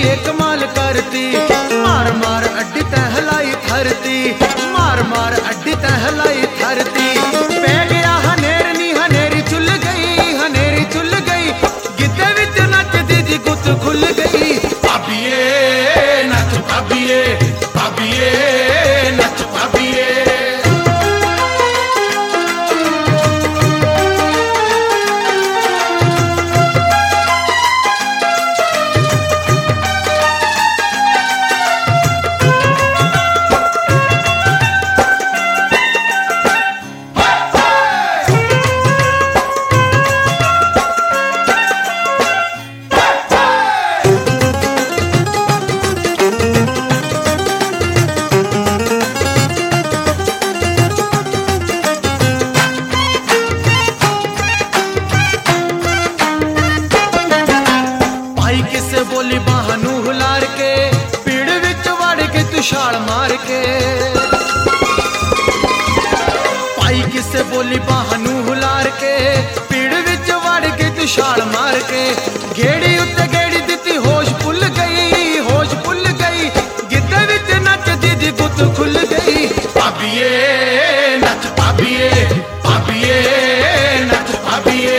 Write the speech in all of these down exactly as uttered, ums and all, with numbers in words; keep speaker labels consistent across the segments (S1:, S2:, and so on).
S1: ये कमाल करती, मार मार अड्डी तहलाई धरती, मार मार अड्डी तहलाई धरती। पै गया हनेर नी हनेरी चुल गई, हनेरी चुल गई, गिद्दे विच नचदी दी गुत खुल गई। भाभीए नच भाभीए, भाभीए नच भाभीए। बोली बाहनू हुलार के, पीड़ विच वड़ के तू छाल मार के। पाई किसे बोली बाहनू हुलार के, पीड़ विच वड़ के तू छाल मार के। गेड़ी उत्ते गेड़ी दिती होश भुल गई, होश भुल गई, गिद्दे विच नचदी दी गुत खुल गई। भाभीए नच भाभीए, भाभीए नच भाभीए।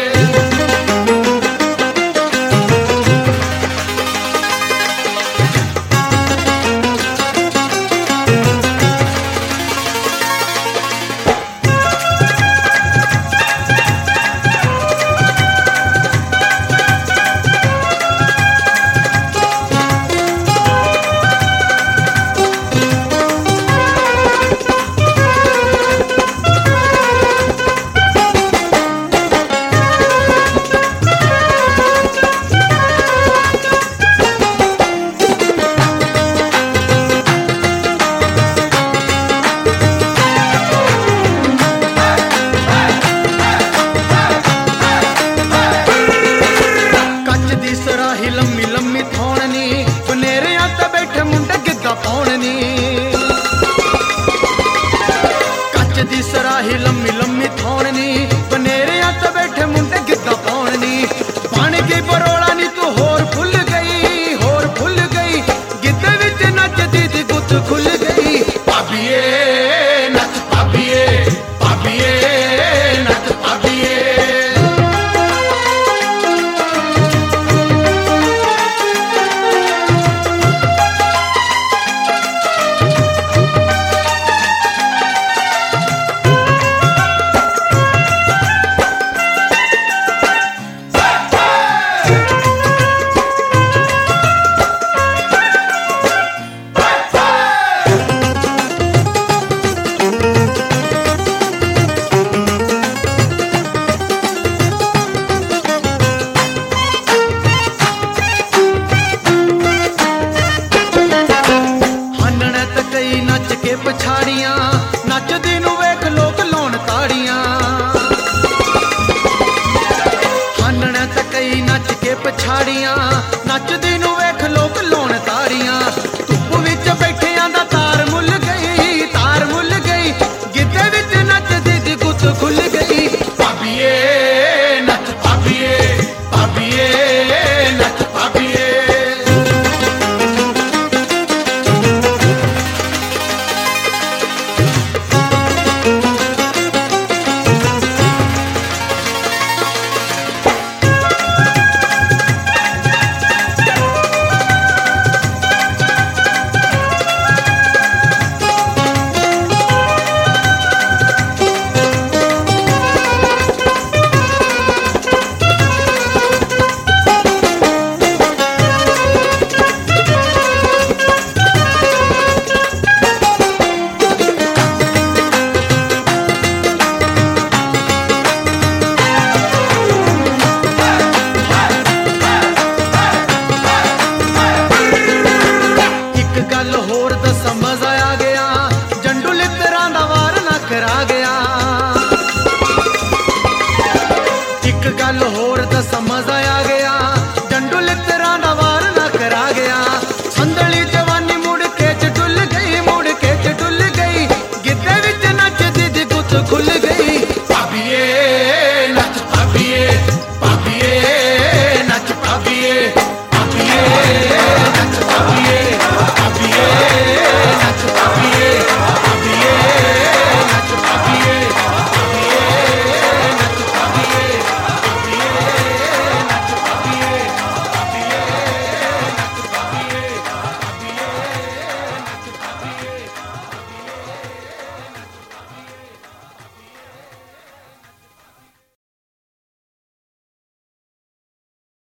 S1: लम्मी लम्मी थोड़नी, बनेरे आते बैठे मुंडे गिद्दा पौड़नी। कच दी सराही लम्मी लम्मी थोड़नी, बनेरे आते बैठे मुंडे गिद्दा पौड़नी। बन गई बरोड़ा नी तू होर फुल गई, होर फुल गई, गिद्दे विच नचदी दी गुत खुल गई। भाभीए नच भाभीए, भाभीए नच भाभीए। नच के पछाड़ियां, नचदी नू वेख लोग लाउण ताड़ियां। हानणे ते कई नच के पछाड़ियां, नचदी नू वेख लोग